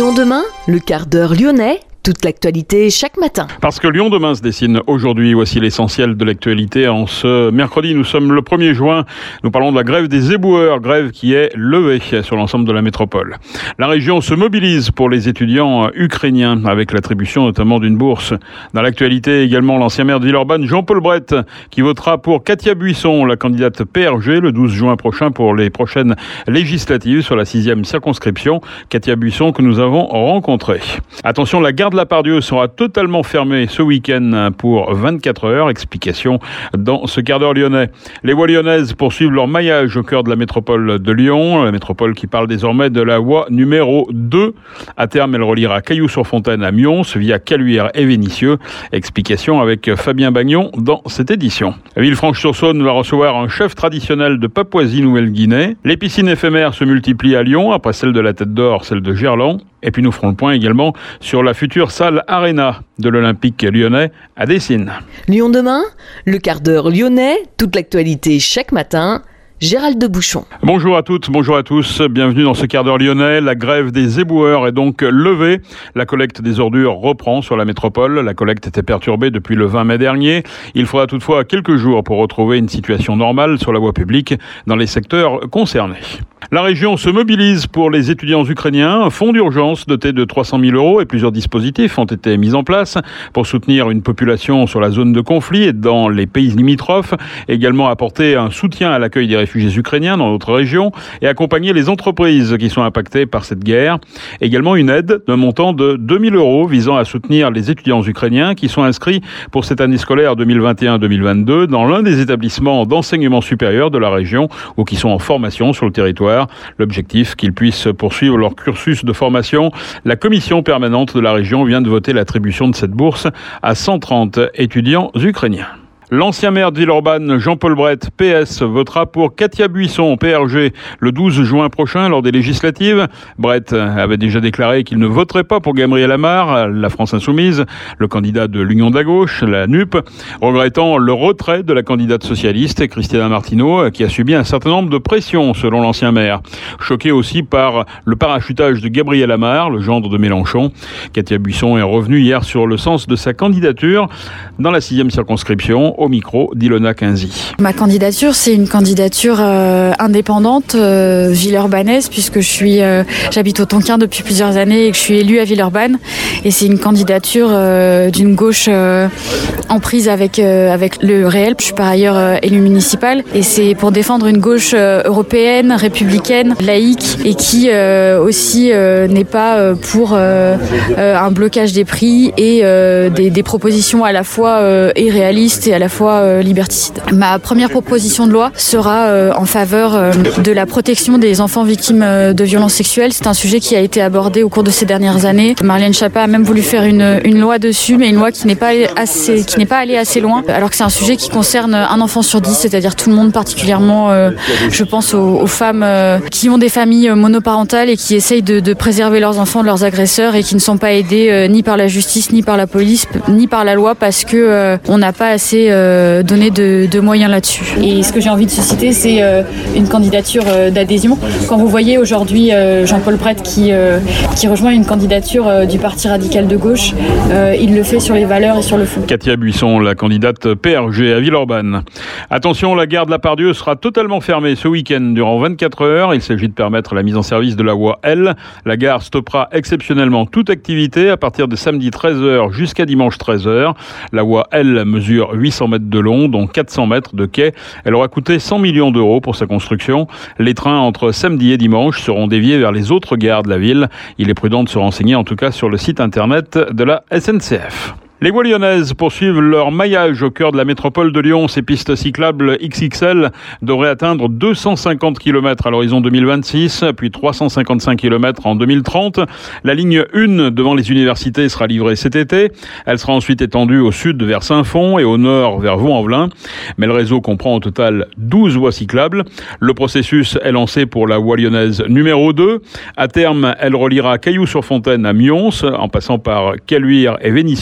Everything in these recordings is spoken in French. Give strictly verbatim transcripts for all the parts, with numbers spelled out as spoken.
Lyon demain, le quart d'heure lyonnais. Toute l'actualité chaque matin. Parce que Lyon demain se dessine aujourd'hui, voici l'essentiel de l'actualité. En ce mercredi, nous sommes le premier juin. Nous parlons de la grève des éboueurs, grève qui est levée sur l'ensemble de la métropole. La région se mobilise pour les étudiants ukrainiens avec l'attribution notamment d'une bourse. Dans l'actualité également, l'ancien maire de Villeurbanne, Jean-Paul Brett, qui votera pour Katia Buisson, la candidate P R G, le douze juin prochain pour les prochaines législatives sur la sixième circonscription. Katia Buisson que nous avons rencontrée. Attention, la gare de la Pardieu sera totalement fermée ce week-end pour vingt-quatre heures. Explication dans ce quart d'heure lyonnais. Les voies lyonnaises poursuivent leur maillage au cœur de la métropole de Lyon. La métropole qui parle désormais de la voie numéro deux. À terme, elle reliera Cailloux-sur-Fontaine à Mions via Caluire et Vénissieux. Explication avec Fabien Bagnon dans cette édition. Villefranche-sur-Saône va recevoir un chef traditionnel de Papouasie-Nouvelle-Guinée. Les piscines éphémères se multiplient à Lyon, après celle de la Tête d'Or, celle de Gerland. Et puis nous ferons le point également sur la future salle Arena de l'Olympique lyonnais à Dessines. Lyon demain, le quart d'heure lyonnais, toute l'actualité chaque matin. Gérald de Bouchon. Bonjour à toutes, bonjour à tous. Bienvenue dans ce quart d'heure lyonnais. La grève des éboueurs est donc levée. La collecte des ordures reprend sur la métropole. La collecte était perturbée depuis le vingt mai dernier. Il faudra toutefois quelques jours pour retrouver une situation normale sur la voie publique dans les secteurs concernés. La région se mobilise pour les étudiants ukrainiens. Un fonds d'urgence doté de trois cent mille euros et plusieurs dispositifs ont été mis en place pour soutenir une population sur la zone de conflit et dans les pays limitrophes. Également apporter un soutien à l'accueil des réfugiés ukrainiens dans notre région et accompagner les entreprises qui sont impactées par cette guerre. Également une aide d'un montant de deux mille euros visant à soutenir les étudiants ukrainiens qui sont inscrits pour cette année scolaire deux mille vingt et un deux mille vingt-deux dans l'un des établissements d'enseignement supérieur de la région ou qui sont en formation sur le territoire. L'objectif, qu'ils puissent poursuivre leur cursus de formation. La commission permanente de la région vient de voter l'attribution de cette bourse à cent trente étudiants ukrainiens. L'ancien maire de Villeurbanne, Jean-Paul Brett, P S, votera pour Katia Buisson, P R G, le douze juin prochain lors des législatives. Brett avait déjà déclaré qu'il ne voterait pas pour Gabriel Amar, la France Insoumise, le candidat de l'Union de la Gauche, la N U P, regrettant le retrait de la candidate socialiste, Christina Martineau, qui a subi un certain nombre de pressions, selon l'ancien maire. Choqué aussi par le parachutage de Gabriel Amar, le gendre de Mélenchon. Katia Buisson est revenue hier sur le sens de sa candidature dans la sixième circonscription. Au micro d'Ilona Quinzi. Ma candidature, c'est une candidature euh, indépendante euh, villeurbanaise puisque je suis, euh, j'habite au Tonkin depuis plusieurs années et que je suis élue à Villeurbanne. Et c'est une candidature euh, d'une gauche euh, en prise avec euh, avec le réel. Je suis par ailleurs euh, élue municipale et c'est pour défendre une gauche euh, européenne, républicaine, laïque et qui euh, aussi euh, n'est pas euh, pour euh, euh, un blocage des prix et euh, des, des propositions à la fois euh, irréalistes et à la fois euh, liberticide. Ma première proposition de loi sera euh, en faveur euh, de la protection des enfants victimes euh, de violences sexuelles. C'est un sujet qui a été abordé au cours de ces dernières années. Marlène Schiappa a même voulu faire une, une loi dessus, mais une loi qui n'est pas assez, qui n'est pas allée assez loin, alors que c'est un sujet qui concerne un enfant sur dix, c'est-à-dire tout le monde, particulièrement, euh, je pense aux, aux femmes euh, qui ont des familles monoparentales et qui essayent de, de préserver leurs enfants de leurs agresseurs et qui ne sont pas aidées euh, ni par la justice, ni par la police, ni par la loi parce que euh, on n'a pas assez euh, donner de, de moyens là-dessus. Et ce que j'ai envie de susciter, c'est euh, une candidature euh, d'adhésion. Quand vous voyez aujourd'hui euh, Jean-Paul Brett qui, euh, qui rejoint une candidature euh, du Parti radical de gauche, euh, il le fait sur les valeurs et sur le fond. Katia Buisson, la candidate P R G à Villeurbanne. Attention, la gare de la Pardieu sera totalement fermée ce week-end durant vingt-quatre heures. Il s'agit de permettre la mise en service de la voie L. La gare stoppera exceptionnellement toute activité à partir de samedi treize heures jusqu'à dimanche treize heures. La voie L mesure huit cents mètres de long, dont quatre cents mètres de quai. Elle aura coûté cent millions d'euros pour sa construction. Les trains entre samedi et dimanche seront déviés vers les autres gares de la ville. Il est prudent de se renseigner en tout cas sur le site internet de la S N C F. Les voies lyonnaises poursuivent leur maillage au cœur de la métropole de Lyon. Ces pistes cyclables X X L devraient atteindre deux cent cinquante kilomètres à l'horizon deux mille vingt-six, puis trois cent cinquante-cinq kilomètres en deux mille trente. La ligne un devant les universités sera livrée cet été. Elle sera ensuite étendue au sud vers Saint-Fond et au nord vers Vaux-en-Velin. Mais le réseau comprend au total douze voies cyclables. Le processus est lancé pour la voie lyonnaise numéro deux. À terme, elle reliera Cailloux-sur-Fontaine à Mions, en passant par Caluire et Vénissieux.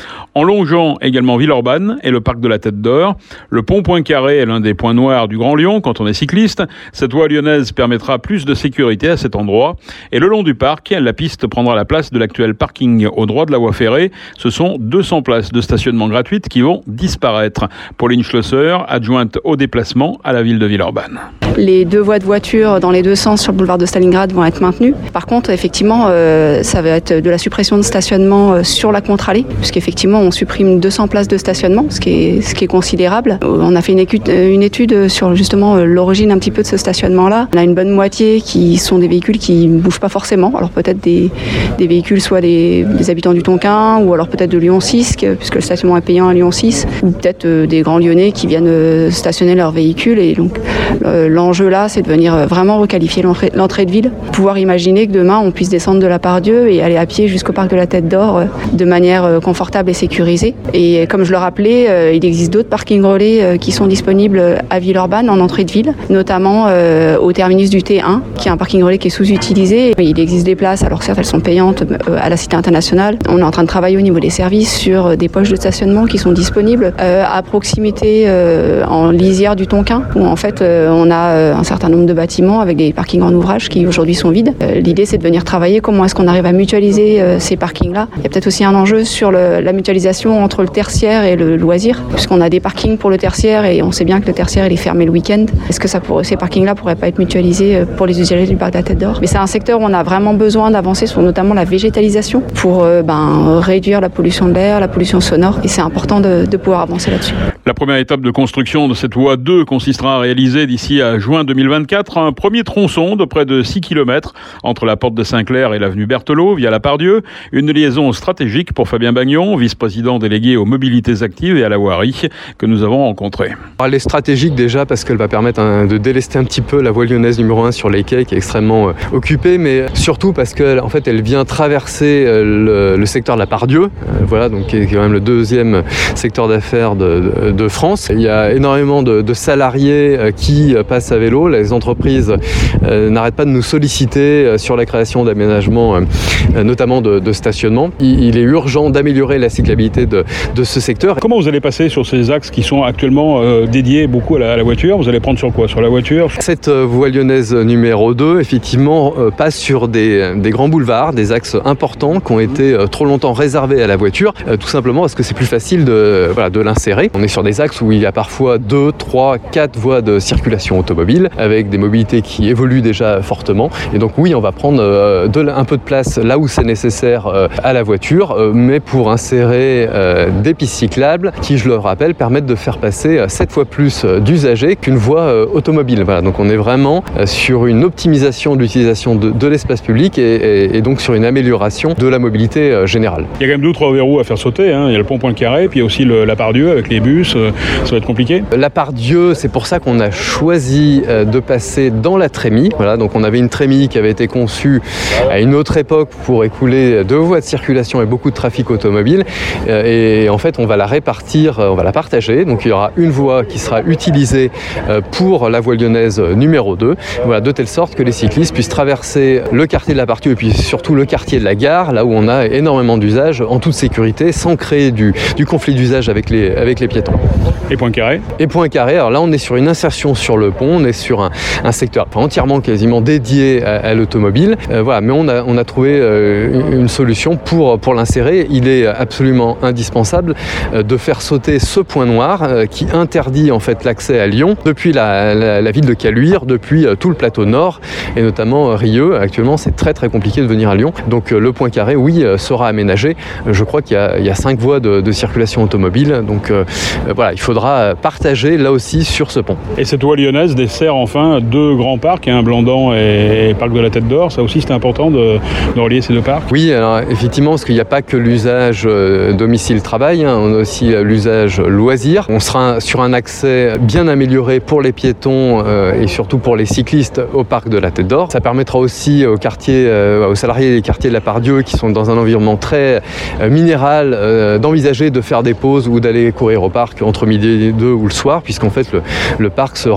En longeant également Villeurbanne et le parc de la Tête d'Or, le pont Poincaré est l'un des points noirs du Grand Lyon quand on est cycliste. Cette voie lyonnaise permettra plus de sécurité à cet endroit. Et le long du parc, la piste prendra la place de l'actuel parking au droit de la voie ferrée. Ce sont deux cents places de stationnement gratuites qui vont disparaître. Pauline Schlosser, adjointe au déplacement à la ville de Villeurbanne. Les deux voies de voiture dans les deux sens sur le boulevard de Stalingrad vont être maintenues. Par contre, effectivement, euh, ça va être de la suppression de stationnement euh, sur la contre-allée, puisqu'effectivement, on supprime deux cents places de stationnement, ce qui est, ce qui est considérable. On a fait une étude, une étude sur justement l'origine un petit peu de ce stationnement-là. On a une bonne moitié qui sont des véhicules qui ne bougent pas forcément. Alors peut-être des, des véhicules, soit des, des habitants du Tonkin, ou alors peut-être de Lyon six, puisque le stationnement est payant à Lyon six, ou peut-être euh, des grands Lyonnais qui viennent euh, stationner leurs véhicules. Et donc, euh, l'enjeu là, c'est de venir vraiment requalifier l'entrée, l'entrée de ville, pouvoir imaginer que demain, on puisse descendre de la Part-Dieu et aller à pied jusqu'au parc de la Tête d'Or euh, de manière euh, confortable et sécurisée. Et comme je le rappelais, euh, il existe d'autres parkings relais euh, qui sont disponibles à Villeurbanne en entrée de ville, notamment euh, au terminus du T un, qui est un parking relais qui est sous-utilisé. Il existe des places, alors certes elles sont payantes euh, à la Cité internationale. On est en train de travailler au niveau des services sur euh, des poches de stationnement qui sont disponibles euh, à proximité euh, en lisière du Tonkin, où en fait euh, on a euh, un certain nombre de bâtiments avec des parkings en ouvrage qui aujourd'hui sont vides. Euh, l'idée c'est de venir travailler comment est-ce qu'on arrive à mutualiser euh, ces parkings-là. Il y a peut-être aussi un enjeu sur le, la mutualisation entre le tertiaire et le loisir, puisqu'on a des parkings pour le tertiaire et on sait bien que le tertiaire il est fermé le week-end. Est-ce que ça pour, ces parkings-là pourraient pas être mutualisés pour les usagers du parc de la Tête d'Or? Mais c'est un secteur où on a vraiment besoin d'avancer sur notamment la végétalisation pour euh, ben, réduire la pollution de l'air, la pollution sonore, et c'est important de, de pouvoir avancer là-dessus. La première étape de construction de cette voie deux consistera à réaliser d'ici à juin deux mille vingt-quatre un premier tronçon de près de six kilomètres entre la porte de Saint-Clair et l'avenue Berthelot via la Part-Dieu. Une liaison stratégique pour Fabien Bagnon, vice-président délégué aux mobilités actives et à la voirie, que nous avons rencontré. Elle est stratégique déjà parce qu'elle va permettre un, de délester un petit peu la voie lyonnaise numéro un sur les quais qui est extrêmement euh, occupée, mais surtout parce qu'elle en fait, elle vient traverser euh, le, le secteur de la Part-Dieu, euh, voilà, donc, qui est quand même le deuxième secteur d'affaires de, de, de France. Il y a énormément de, de salariés euh, qui passent à vélo. Les entreprises euh, n'arrêtent pas de nous solliciter euh, sur la création d'aménagements, euh, notamment de, de stationnement. Il, il est urgent d'améliorer la cyclabilité de, de ce secteur. Comment vous allez passer sur ces axes qui sont actuellement euh, dédiés beaucoup à la, à la voiture? Vous allez prendre sur quoi? Sur la voiture? Cette euh, voie lyonnaise numéro deux, effectivement, euh, passe sur des, des grands boulevards, des axes importants qui ont été euh, trop longtemps réservés à la voiture, euh, tout simplement parce que c'est plus facile de, voilà, de l'insérer. On est sur des axes où il y a parfois deux, trois, quatre voies de circulation automobile, avec des mobilités qui évoluent déjà fortement. Et donc oui, on va prendre euh, de, un peu de place là où c'est nécessaire euh, à la voiture, euh, mais pour insérer euh, des pistes cyclables qui, je le rappelle, permettent de faire passer euh, sept fois plus euh, d'usagers qu'une voie euh, automobile. Voilà, donc on est vraiment euh, sur une optimisation de l'utilisation de, de l'espace public et, et, et donc sur une amélioration de la mobilité euh, générale. Il y a quand même deux ou trois verrous à faire sauter, hein. Il y a le pont Poincaré, puis il y a aussi le, la Part-Dieu avec les bus, euh, ça va être compliqué. La Part-Dieu, c'est pour ça qu'on a choisi euh, de passer dans la Trémie. Voilà, donc on avait une Trémie qui avait été conçue à une autre époque pour écouler deux voies de circulation et beaucoup de trafic automobile. Euh, et en fait, on va la répartir, on va la partager. Donc il y aura une voie qui sera utilisée euh, pour la voie lyonnaise numéro deux. Voilà, de telle sorte que les cyclistes puissent traverser le quartier de la Part-Dieu et puis surtout le quartier de la gare, là où on a énormément d'usages en toute sécurité, sans créer du, du conflit d'usage avec les, avec les piétons. Et Poincaré? Et Poincaré, alors là on est sur une insertion sur le pont, on est sur un, un secteur entièrement quasiment dédié à, à l'automobile, euh, voilà, mais on a, on a trouvé euh, une solution pour, pour l'insérer. Il est absolument indispensable euh, de faire sauter ce point noir euh, qui interdit en fait l'accès à Lyon depuis la, la, la ville de Caluire, depuis euh, tout le plateau nord et notamment euh, Rieux. Actuellement c'est très très compliqué de venir à Lyon, donc euh, le Poincaré, oui, euh, sera aménagé. Je crois qu'il y a, il y a cinq voies de, de circulation automobile, donc euh, voilà, il faudra partager là aussi sur ce pont. Et cette voie lyonnaise dessert enfin deux grands parcs, hein, Blandan et, et Parc de la Tête d'Or. Ça aussi, c'était important de, de relier ces deux parcs? Oui, alors effectivement, parce qu'il n'y a pas que l'usage euh, domicile-travail, hein, on a aussi euh, l'usage loisir. On sera sur un accès bien amélioré pour les piétons euh, et surtout pour les cyclistes au Parc de la Tête d'Or. Ça permettra aussi aux quartiers, euh, aux salariés des quartiers de la Part-Dieu qui sont dans un environnement très euh, minéral euh, d'envisager de faire des pauses ou d'aller courir au parc entre midi et deux ou le soir, puisqu'en fait le, le parc sera à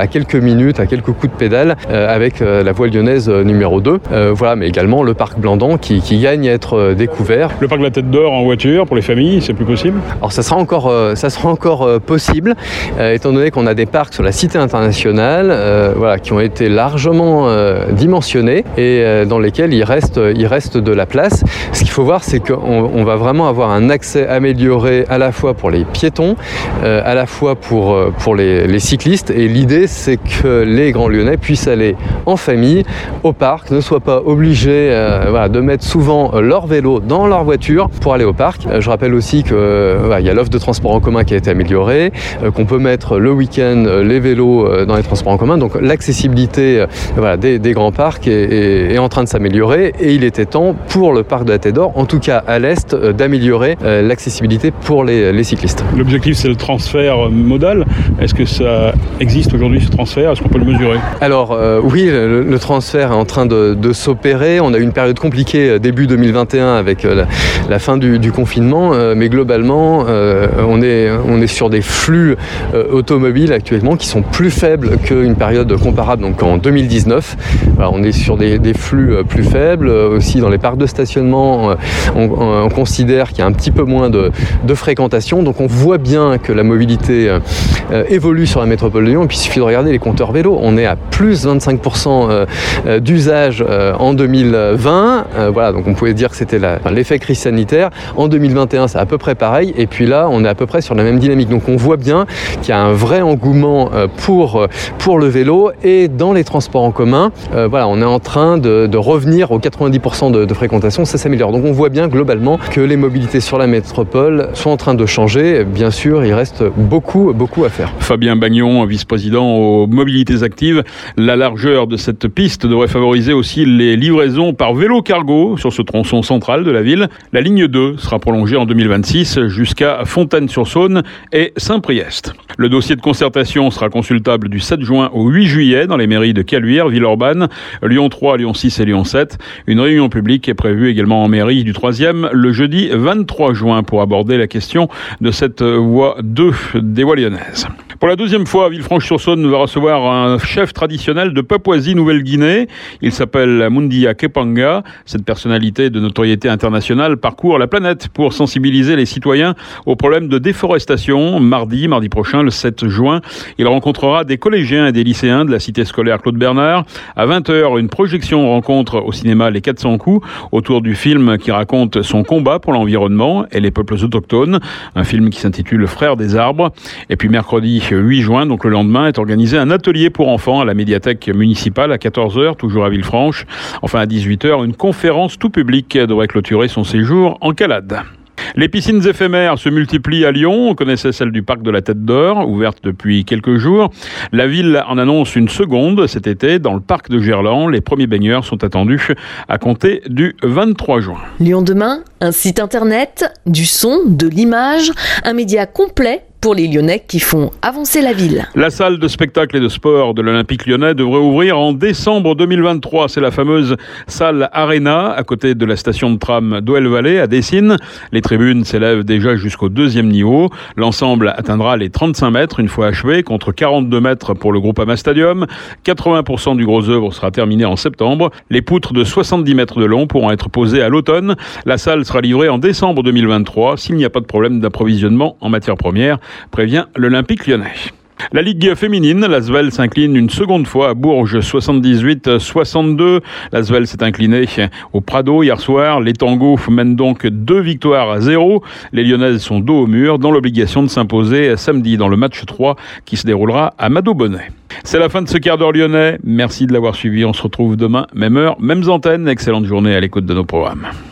quelques minutes, à quelques coups de pédale euh, avec euh, la voie lyonnaise euh, numéro deux. Euh, voilà, mais également le parc Blandan qui, qui gagne à être euh, découvert. Le parc de la Tête d'Or en voiture pour les familles, c'est plus possible? Alors ça sera encore, euh, ça sera encore euh, possible, euh, étant donné qu'on a des parcs sur la Cité internationale euh, voilà, qui ont été largement euh, dimensionnés et euh, dans lesquels il reste, il reste de la place. Ce qu'il faut voir, c'est qu'on on va vraiment avoir un accès amélioré à la fois pour les piétons, euh, à la fois pour, pour les, les cyclistes. Et l'idée, c'est que les Grands Lyonnais puissent aller en famille au parc, ne soient pas obligés euh, voilà, de mettre souvent leur vélo dans leur voiture pour aller au parc. Euh, je rappelle aussi qu'il euh, voilà, y a l'offre de transport en commun qui a été améliorée, euh, qu'on peut mettre le week-end euh, les vélos euh, dans les transports en commun. Donc l'accessibilité euh, voilà, des, des grands parcs est, est, est en train de s'améliorer et il était temps pour le parc de la Tête d'Or, en tout cas à l'Est, euh, d'améliorer euh, l'accessibilité pour les, les cyclistes. L'objectif, c'est le transfert modal. Est-ce que ça existe aujourd'hui, ce transfert? Est-ce qu'on peut le mesurer? Alors euh, oui, le, le transfert est en train de, de s'opérer. On a eu une période compliquée euh, début deux mille vingt et un avec euh, la, la fin du, du confinement, euh, mais globalement, euh, on, est, on est sur des flux euh, automobiles actuellement qui sont plus faibles qu'une période comparable, donc en deux mille dix-neuf. Voilà, on est sur des, des flux euh, plus faibles. Euh, aussi dans les parcs de stationnement, euh, on, on, on considère qu'il y a un petit peu moins de, de fréquentation. Donc on voit bien que la mobilité euh, évolue sur la métropole de Lyon. Et puis il suffit de regarder les compteurs vélo. On est à plus vingt-cinq pour cent euh, euh, d'usage euh, en deux mille vingt. Euh, voilà, donc on pouvait dire que c'était la, enfin, l'effet crise sanitaire. En deux mille vingt et un, c'est à peu près pareil. Et puis là, on est à peu près sur la même dynamique. Donc on voit bien qu'il y a un vrai engouement euh, pour, pour le vélo. Et dans les transports en commun, euh, voilà, on est en train de, de revenir aux quatre-vingt-dix pour cent de, de fréquentation. Ça s'améliore. Donc on voit bien globalement que les mobilités sur la métropole sont en train de changer. Bien sûr, il reste beaucoup, beaucoup à faire. Fabien Bagnon, vice-président aux mobilités actives. La largeur de cette piste devrait favoriser aussi les livraisons par vélo cargo sur ce tronçon central de la ville. La ligne deux sera prolongée en deux mille vingt-six jusqu'à Fontaine-sur-Saône et Saint-Priest. Le dossier de concertation sera consultable du sept juin au huit juillet dans les mairies de Caluire, Villeurbanne, Lyon trois, Lyon six et Lyon sept. Une réunion publique est prévue également en mairie du troisième le jeudi vingt-trois juin pour aborder la question de cette voie deux des voies lyonnaises. Pour la deuxième fois, Villefranche-sur-Saône va recevoir un chef traditionnel de Papouasie-Nouvelle-Guinée. Il s'appelle Mundia Kepanga. Cette personnalité de notoriété internationale parcourt la planète pour sensibiliser les citoyens aux problèmes de déforestation. Mardi, mardi prochain, le sept juin, il rencontrera des collégiens et des lycéens de la cité scolaire Claude Bernard. À vingt heures, une projection rencontre au cinéma Les quatre cents coups autour du film qui raconte son combat pour l'environnement et les peuples autochtones. Un film qui s'intitule Frères des arbres. Et puis mercredi huit juin, donc le lendemain, est organisé un atelier pour enfants à la médiathèque municipale à quatorze heures, toujours à Villefranche. Enfin, à dix-huit heures, une conférence tout public devrait clôturer son séjour en Calade. Les piscines éphémères se multiplient à Lyon. On connaissait celle du parc de la Tête d'Or, ouverte depuis quelques jours. La ville en annonce une seconde cet été dans le parc de Gerland. Les premiers baigneurs sont attendus à compter du vingt-trois juin. Lyon demain, un site internet, du son, de l'image, un média complet pour les Lyonnais qui font avancer la ville. La salle de spectacle et de sport de l'Olympique Lyonnais devrait ouvrir en décembre deux mille vingt-trois. C'est la fameuse salle Arena, à côté de la station de tram d'Oelle-Vallée, à Dessines. Les tribunes s'élèvent déjà jusqu'au deuxième niveau. L'ensemble atteindra les trente-cinq mètres une fois achevé, contre quarante-deux mètres pour le Groupama Stadium. quatre-vingts pour cent du gros œuvre sera terminé en septembre. Les poutres de soixante-dix mètres de long pourront être posées à l'automne. La salle sera livrée en décembre deux mille vingt-trois, s'il n'y a pas de problème d'approvisionnement en matières premières, prévient l'Olympique Lyonnais. La Ligue féminine, l'Asvel s'incline une seconde fois à Bourges, soixante-dix-huit à soixante-deux. L'Asvel s'est incliné au Prado hier soir. Les Tangos mènent donc deux victoires à zéro. Les Lyonnaises sont dos au mur, dans l'obligation de s'imposer samedi dans le match trois qui se déroulera à Mado-Bonnet. C'est la fin de ce quart d'heure lyonnais. Merci de l'avoir suivi. On se retrouve demain, même heure, mêmes antennes. Excellente journée à l'écoute de nos programmes.